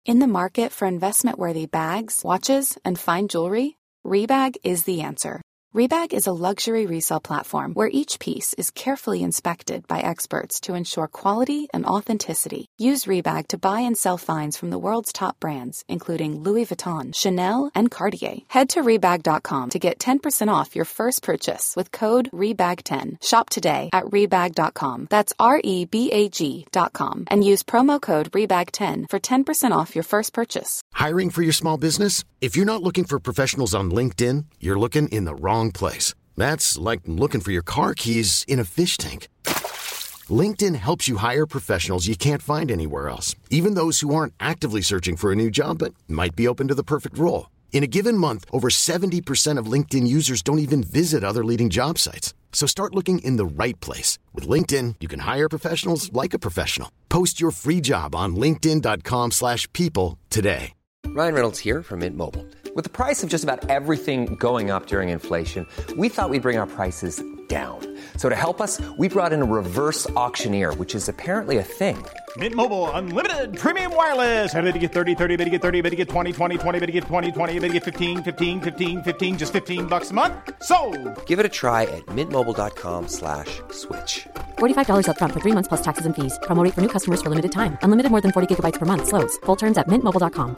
In the market for investment-worthy bags, watches, and fine jewelry, Rebag is the answer. Rebag is a luxury resale platform where each piece is carefully inspected by experts to ensure quality and authenticity. Use Rebag to buy and sell finds from the world's top brands, including Louis Vuitton, Chanel, and Cartier. Head to Rebag.com to get 10% off your first purchase with code REBAG10. Shop today at Rebag.com. That's REBAG.com. And use promo code REBAG10 for 10% off your first purchase. Hiring for your small business? If you're not looking for professionals on LinkedIn, you're looking in the wrong place. That's like looking for your car keys in a fish tank. LinkedIn helps you hire professionals you can't find anywhere else, even those who aren't actively searching for a new job but might be open to the perfect role. In a given month, over 70% of LinkedIn users don't even visit other leading job sites. So start looking in the right place. With LinkedIn, you can hire professionals like a professional. Post your free job on linkedin.com/people today. Ryan Reynolds here from Mint Mobile. With the price of just about everything going up during inflation, we thought we'd bring our prices down. So to help us, we brought in a reverse auctioneer, which is apparently a thing. Mint Mobile Unlimited Premium Wireless. How to get 30, 30, bit to get 30, bit to get 20, 20, 20, bit to get 20, 20, bit to get 15, 15, 15, 15, just $15 a month? Sold! Give it a try at mintmobile.com/switch. $45 up front for 3 months plus taxes and fees. Promo rate for new customers for limited time. Unlimited more than 40 gigabytes per month. Slows full terms at mintmobile.com.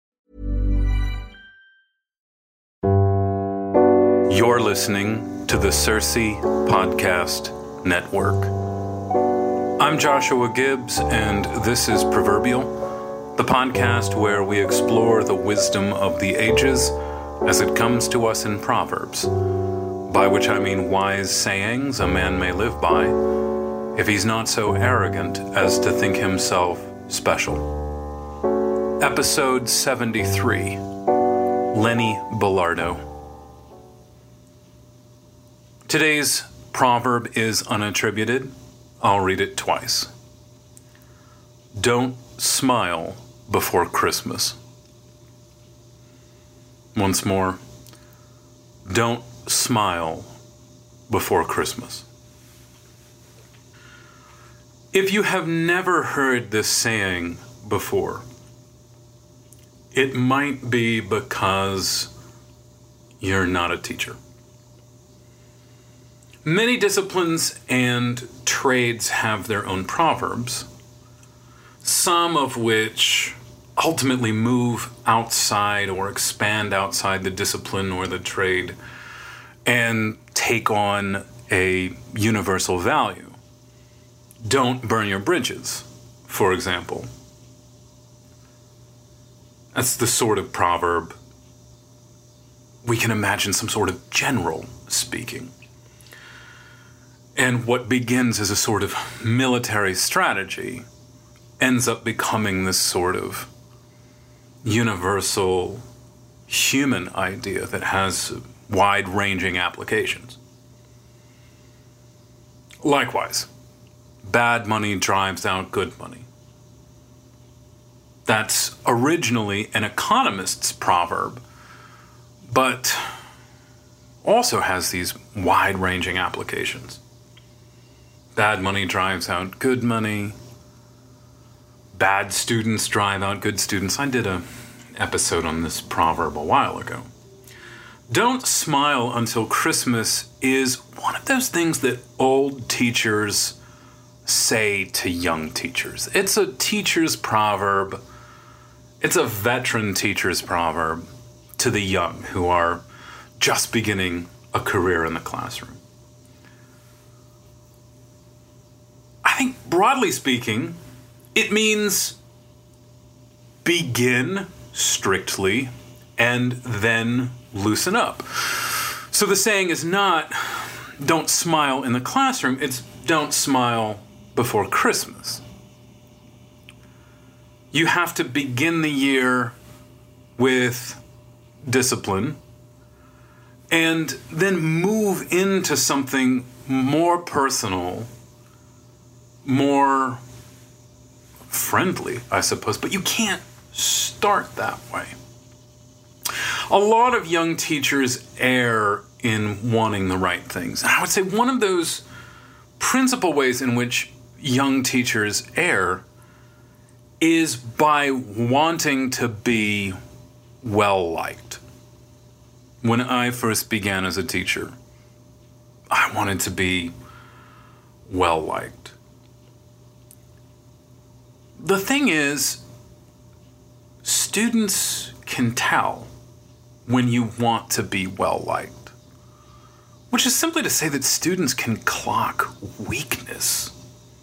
You're listening to the Circe Podcast Network. I'm Joshua Gibbs, and this is Proverbial, the podcast where we explore the wisdom of the ages as it comes to us in Proverbs, by which I mean wise sayings a man may live by if he's not so arrogant as to think himself special. Episode 73, Lenny Belardo. Today's proverb is unattributed. I'll read it twice. Don't smile before Christmas. Once more. Don't smile before Christmas. If you have never heard this saying before, it might be because you're not a teacher. Many disciplines and trades have their own proverbs, some of which ultimately move outside or expand outside the discipline or the trade and take on a universal value. Don't burn your bridges, for example. That's the sort of proverb we can imagine some sort of general speaking. And what begins as a sort of military strategy ends up becoming this sort of universal human idea that has wide-ranging applications. Likewise, bad money drives out good money. That's originally an economist's proverb, but also has these wide-ranging applications. Bad money drives out good money. Bad students drive out good students. I did an episode on this proverb a while ago. Don't smile until Christmas is one of those things that old teachers say to young teachers. It's a teacher's proverb. It's a veteran teacher's proverb to the young who are just beginning a career in the classroom. I think, broadly speaking, it means begin strictly and then loosen up. So the saying is not, don't smile in the classroom, it's don't smile before Christmas. You have to begin the year with discipline and then move into something more personal, more friendly, I suppose, but you can't start that way. A lot of young teachers err in wanting the right things. And I would say one of those principal ways in which young teachers err is by wanting to be well-liked. When I first began as a teacher, I wanted to be well-liked. The thing is, students can tell when you want to be well-liked, which is simply to say that students can clock weakness.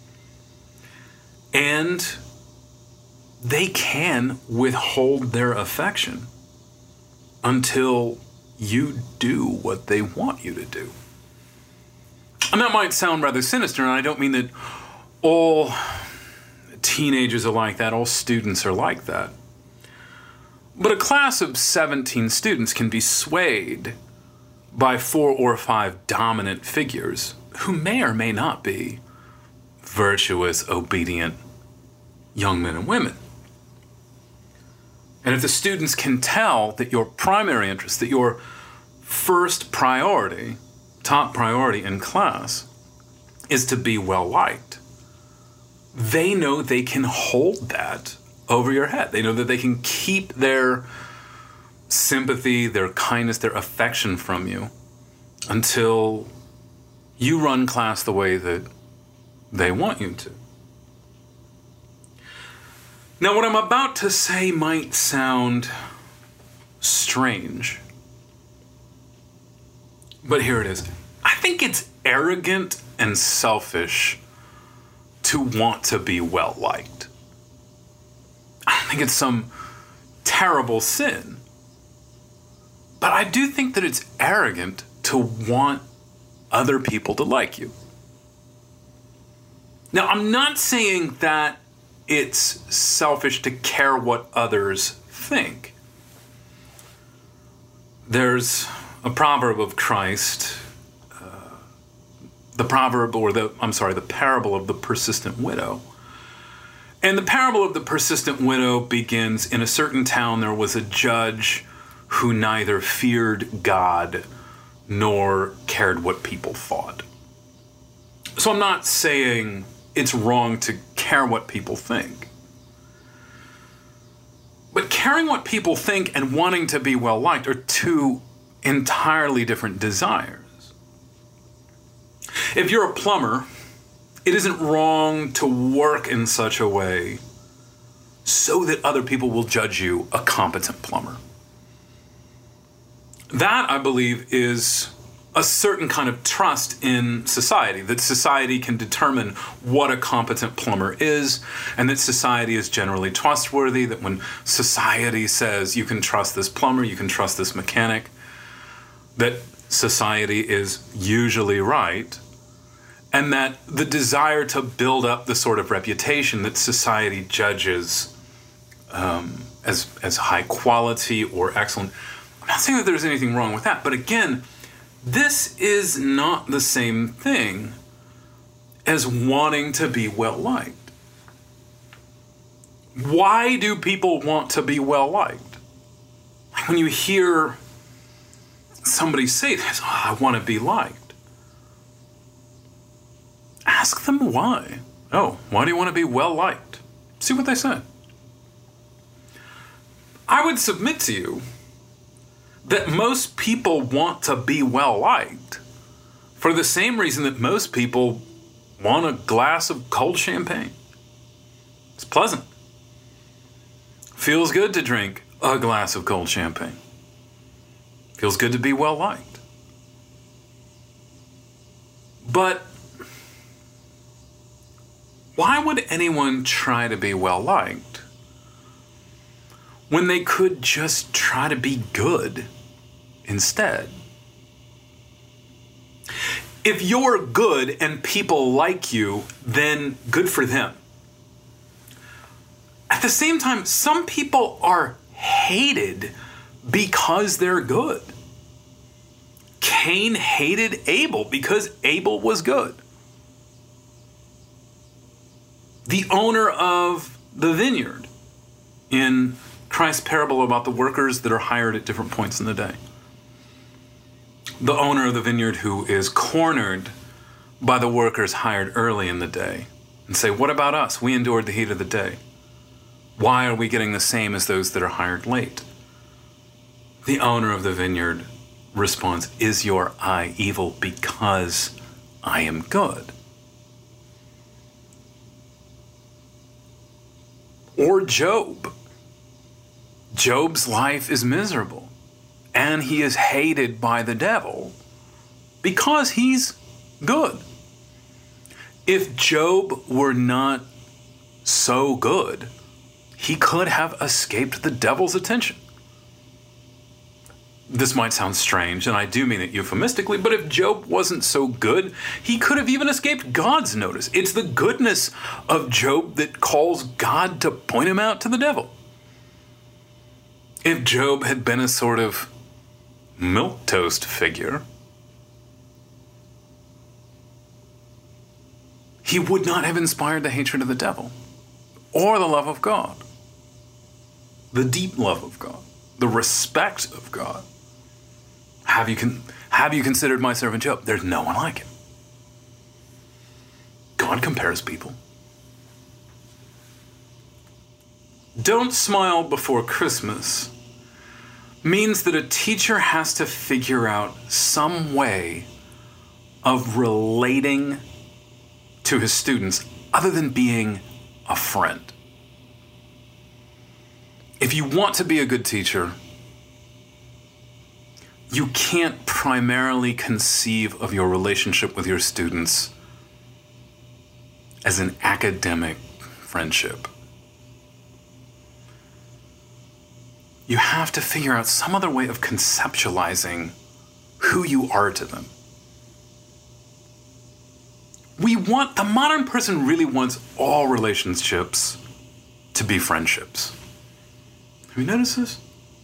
And they can withhold their affection until you do what they want you to do. And that might sound rather sinister, and I don't mean that all teenagers are like that, all students are like that. But a class of 17 students can be swayed by 4 or 5 dominant figures who may or may not be virtuous, obedient young men and women. And if the students can tell that your primary interest, that your first priority, top priority in class, is to be well-liked, they know they can hold that over your head. They know that they can keep their sympathy, their kindness, their affection from you until you run class the way that they want you to. Now, what I'm about to say might sound strange, but here it is. I think it's arrogant and selfish to want to be well-liked. I don't think it's some terrible sin, but I do think that it's arrogant to want other people to like you. Now, I'm not saying that it's selfish to care what others think. There's a proverb of Christ, the parable of the persistent widow. And the parable of the persistent widow begins, in a certain town there was a judge who neither feared God nor cared what people thought. So I'm not saying it's wrong to care what people think. But caring what people think and wanting to be well-liked are two entirely different desires. If you're a plumber, it isn't wrong to work in such a way so that other people will judge you a competent plumber. That, I believe, is a certain kind of trust in society, that society can determine what a competent plumber is, and that society is generally trustworthy, that when society says you can trust this plumber, you can trust this mechanic, that society is usually right, and that the desire to build up the sort of reputation that society judges as high quality or excellent. I'm not saying that there's anything wrong with that, but again, this is not the same thing as wanting to be well-liked. Why do people want to be well-liked? Like when you hear somebody say this, I want to be liked. Ask them why. Oh, why do you want to be well-liked? See what they say. I would submit to you that most people want to be well-liked for the same reason that most people want a glass of cold champagne. It's pleasant. Feels good to drink a glass of cold champagne. Feels good to be well-liked. But why would anyone try to be well-liked when they could just try to be good instead? If you're good and people like you, then good for them. At the same time, some people are hated because they're good. Cain hated Abel because Abel was good. The owner of the vineyard in Christ's parable about the workers that are hired at different points in the day. The owner of the vineyard who is cornered by the workers hired early in the day and say, what about us? We endured the heat of the day. Why are we getting the same as those that are hired late? The owner of the vineyard responds, is your eye evil because I am good? Or Job. Job's life is miserable, and he is hated by the devil because he's good. If Job were not so good, he could have escaped the devil's attention. This might sound strange, and I do mean it euphemistically, but if Job wasn't so good, he could have even escaped God's notice. It's the goodness of Job that calls God to point him out to the devil. If Job had been a sort of milquetoast figure, he would not have inspired the hatred of the devil or the love of God, the deep love of God, the respect of God. Have you considered my servant Job? There's no one like him. God compares people. Don't smile before Christmas means that a teacher has to figure out some way of relating to his students other than being a friend. If you want to be a good teacher, you can't primarily conceive of your relationship with your students as an academic friendship. You have to figure out some other way of conceptualizing who you are to them. The modern person really wants all relationships to be friendships. Have you noticed this?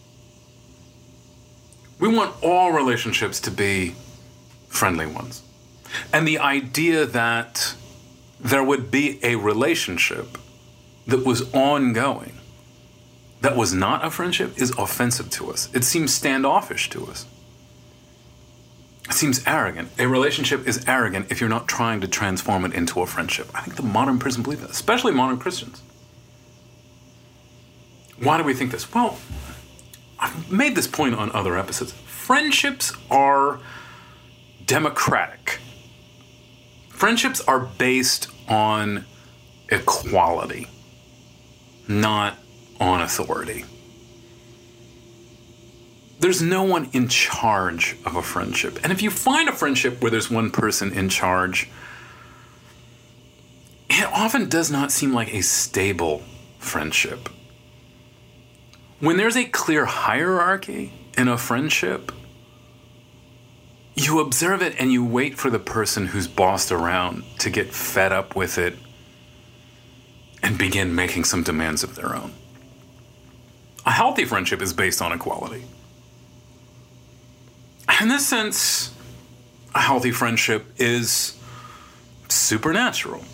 We want all relationships to be friendly ones. And the idea that there would be a relationship that was ongoing, that was not a friendship, is offensive to us. It seems standoffish to us. It seems arrogant. A relationship is arrogant if you're not trying to transform it into a friendship. I think the modern person believes that, especially modern Christians. Why do we think this? Well, I've made this point on other episodes. Friendships are democratic. Friendships are based on equality, not on authority. There's no one in charge of a friendship. And if you find a friendship where there's one person in charge, it often does not seem like a stable friendship. When there's a clear hierarchy in a friendship, you observe it and you wait for the person who's bossed around to get fed up with it and begin making some demands of their own. A healthy friendship is based on equality. In this sense, a healthy friendship is supernatural.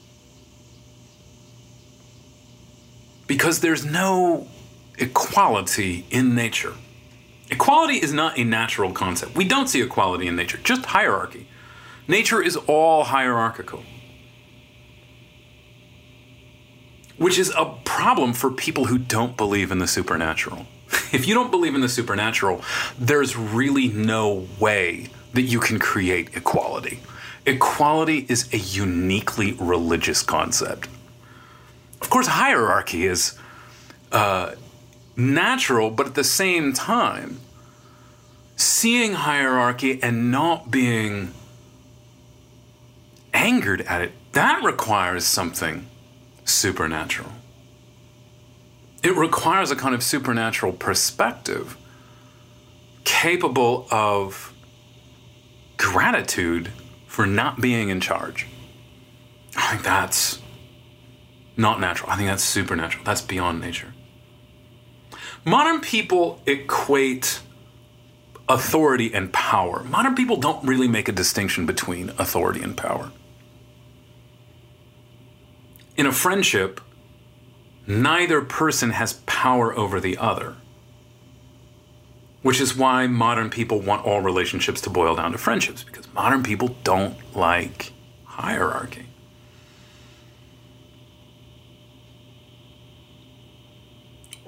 Because there's no equality in nature. Equality is not a natural concept. We don't see equality in nature, just hierarchy. Nature is all hierarchical. Which is a problem for people who don't believe in the supernatural. If you don't believe in the supernatural, there's really no way that you can create equality. Equality is a uniquely religious concept. Of course, hierarchy is natural, but at the same time, seeing hierarchy and not being angered at it, that requires something supernatural. It requires a kind of supernatural perspective capable of gratitude for not being in charge. I think that's not natural. I think that's supernatural. That's beyond nature. Modern people equate authority and power. Modern people don't really make a distinction between authority and power. In a friendship, neither person has power over the other, which is why modern people want all relationships to boil down to friendships, because modern people don't like hierarchy.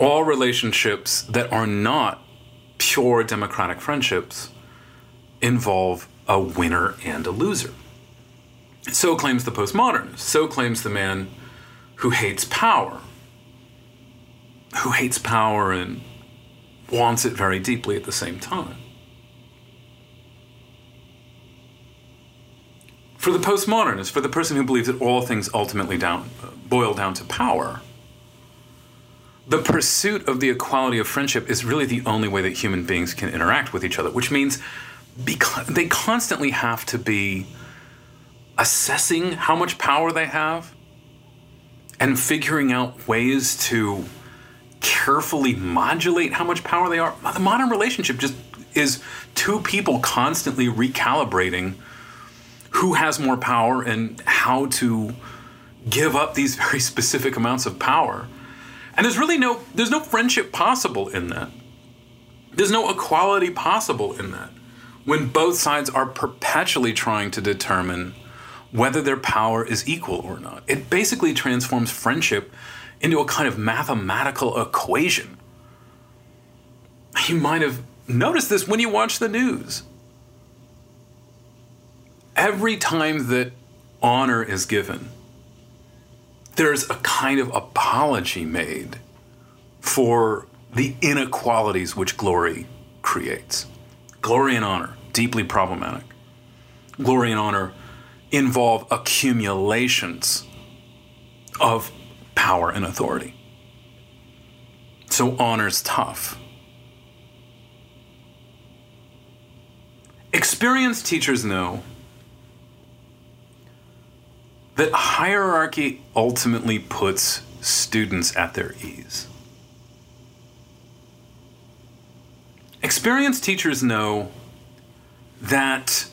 all relationships that are not pure democratic friendships involve a winner and a loser. So claims the postmodernist. So claims the man who hates power. Who hates power and wants it very deeply at the same time. For the postmodernist, for the person who believes that all things ultimately boil down to power, the pursuit of the equality of friendship is really the only way that human beings can interact with each other, which means they constantly have to be assessing how much power they have and figuring out ways to carefully modulate how much power they are. The modern relationship just is two people constantly recalibrating who has more power and how to give up these very specific amounts of power. And there's no friendship possible in that. There's no equality possible in that when both sides are perpetually trying to determine whether their power is equal or not. It basically transforms friendship into a kind of mathematical equation. You might have noticed this when you watch the news. Every time that honor is given, there's a kind of apology made for the inequalities which glory creates. Glory and honor, deeply problematic. Glory and honor involve accumulations of power and authority. So honor's tough. Experienced teachers know that hierarchy ultimately puts students at their ease. Experienced teachers know that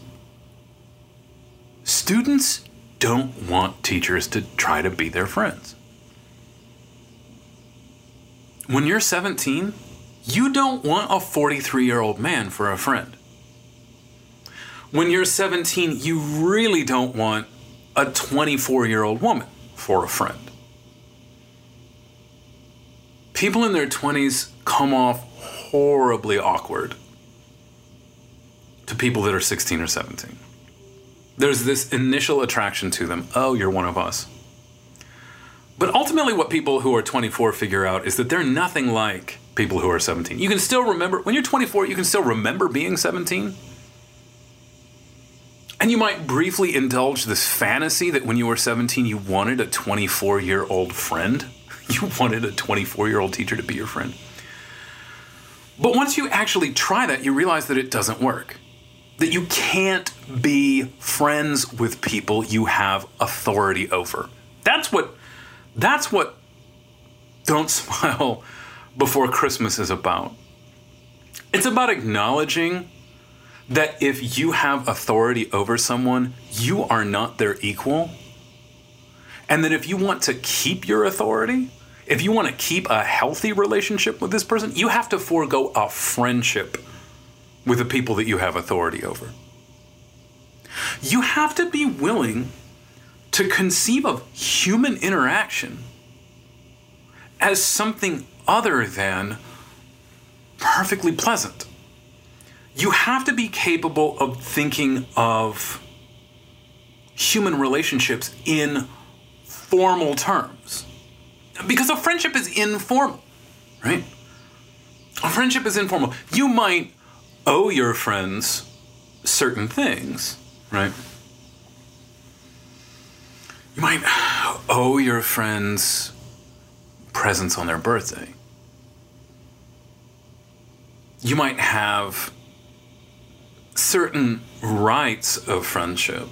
students don't want teachers to try to be their friends. When you're 17, you don't want a 43-year-old man for a friend. When you're 17, you really don't want a 24-year-old woman for a friend. People in their 20s come off horribly awkward to people that are 16 or 17. There's this initial attraction to them. Oh, you're one of us. But ultimately what people who are 24 figure out is that they're nothing like people who are 17. You can still remember, when you're 24, you can still remember being 17. And you might briefly indulge this fantasy that when you were 17, you wanted a 24-year-old friend. You wanted a 24-year-old teacher to be your friend. But once you actually try that, you realize that it doesn't work. That you can't be friends with people you have authority over. That's what Don't Smile Before Christmas is about. It's about acknowledging that if you have authority over someone, you are not their equal. And that if you want to keep your authority, if you want to keep a healthy relationship with this person, you have to forego a friendship with the people that you have authority over. You have to be willing to conceive of human interaction as something other than perfectly pleasant. You have to be capable of thinking of human relationships in formal terms. Because a friendship is informal, right? A friendship is informal. You might owe your friends certain things, right? You might owe your friends presents on their birthday. You might have certain rights of friendship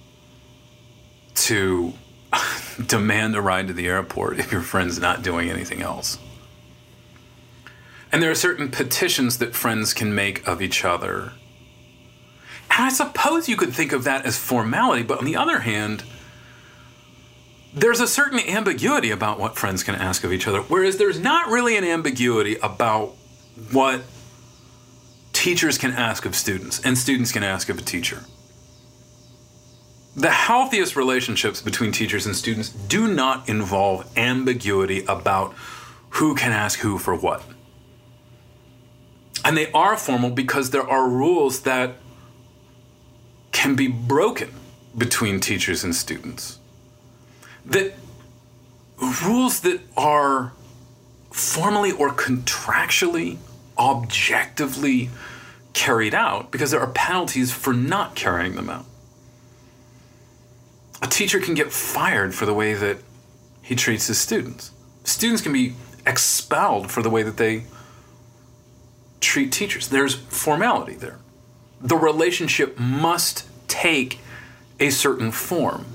to demand a ride to the airport if your friend's not doing anything else. And there are certain petitions that friends can make of each other. And I suppose you could think of that as formality, but on the other hand, there's a certain ambiguity about what friends can ask of each other, whereas there's not really an ambiguity about what teachers can ask of students and students can ask of a teacher. The healthiest relationships between teachers and students do not involve ambiguity about who can ask who for what. And they are formal because there are rules that can be broken between teachers and students. That rules that are formally or contractually, objectively carried out, because there are penalties for not carrying them out. A teacher can get fired for the way that he treats his students. Students can be expelled for the way that they treat teachers. There's formality there. The relationship must take a certain form.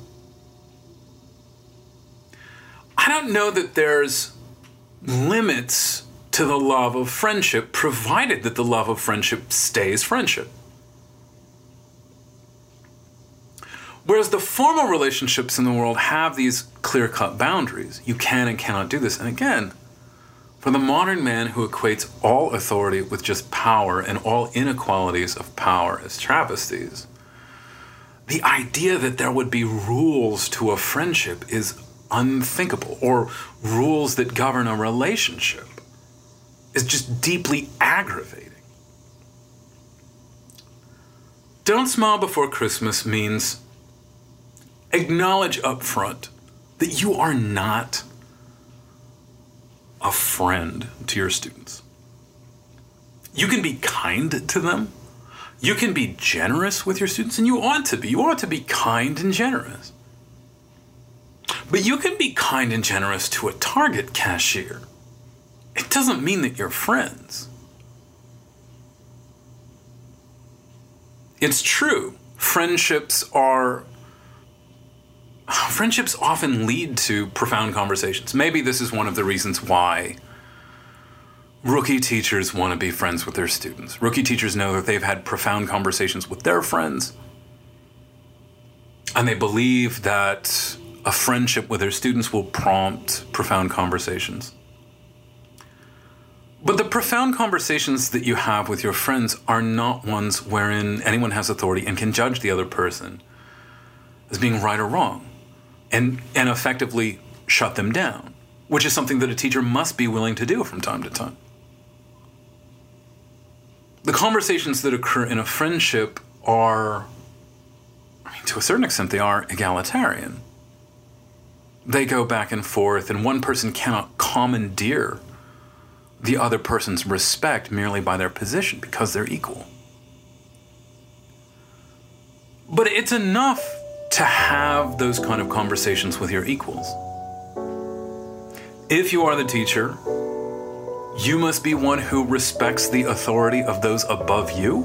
I don't know that there's limits to the love of friendship, provided that the love of friendship stays friendship. Whereas the formal relationships in the world have these clear-cut boundaries. You can and cannot do this. And again, for the modern man who equates all authority with just power and all inequalities of power as travesties, the idea that there would be rules to a friendship is unthinkable, or rules that govern a relationship is just deeply aggravating. Don't smile before Christmas means acknowledge up front that you are not a friend to your students. You can be kind to them. You can be generous with your students, and you ought to be. You ought to be kind and generous. But you can be kind and generous to a Target cashier. It doesn't mean that you're friends. It's true. Friendships often lead to profound conversations. Maybe this is one of the reasons why rookie teachers want to be friends with their students. Rookie teachers know that they've had profound conversations with their friends, and they believe that a friendship with their students will prompt profound conversations. But the profound conversations that you have with your friends are not ones wherein anyone has authority and can judge the other person as being right or wrong and effectively shut them down, which is something that a teacher must be willing to do from time to time. The conversations that occur in a friendship are, to a certain extent, they are egalitarian. They go back and forth, and one person cannot commandeer the other person's respect merely by their position because they're equal. But it's enough to have those kind of conversations with your equals. If you are the teacher, you must be one who respects the authority of those above you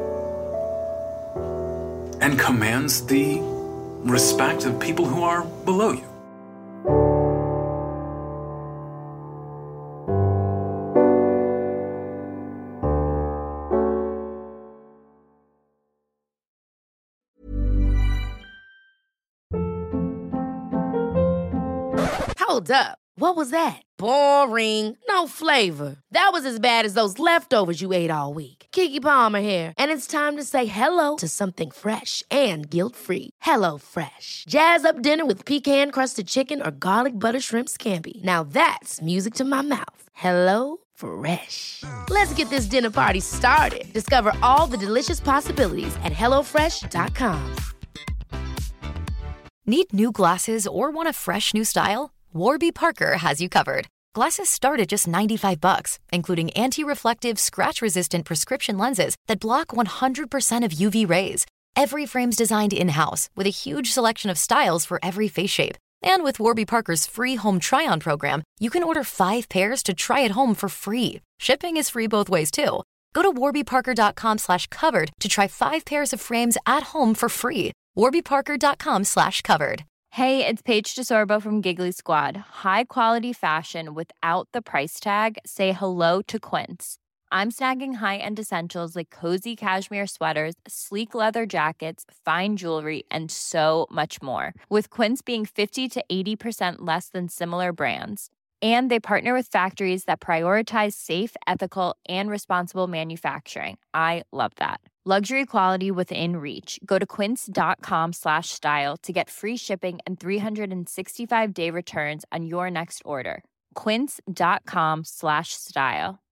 and commands the respect of people who are below you. Hold up. What was that? Boring. No flavor. That was as bad as those leftovers you ate all week. Keke Palmer here, and it's time to say hello to something fresh and guilt-free. Hello Fresh. Jazz up dinner with pecan-crusted chicken or garlic butter shrimp scampi. Now that's music to my mouth. Hello Fresh. Let's get this dinner party started. Discover all the delicious possibilities at HelloFresh.com. Need new glasses or want a fresh new style? Warby Parker has you covered. Glasses start at just $95, including anti-reflective, scratch-resistant prescription lenses that block 100% of UV rays. Every frame's designed in-house with a huge selection of styles for every face shape. And with Warby Parker's free home try-on program, you can order 5 pairs to try at home for free. Shipping is free both ways, too. Go to warbyparker.com/covered to try 5 pairs of frames at home for free. warbyparker.com/covered. Hey, it's Paige DeSorbo from Giggly Squad. High quality fashion without the price tag. Say hello to Quince. I'm snagging high-end essentials like cozy cashmere sweaters, sleek leather jackets, fine jewelry, and so much more. With Quince being 50 to 80% less than similar brands. And they partner with factories that prioritize safe, ethical, and responsible manufacturing. I love that. Luxury quality within reach. Go to quince.com/style to get free shipping and 365-day returns on your next order. quince.com/style.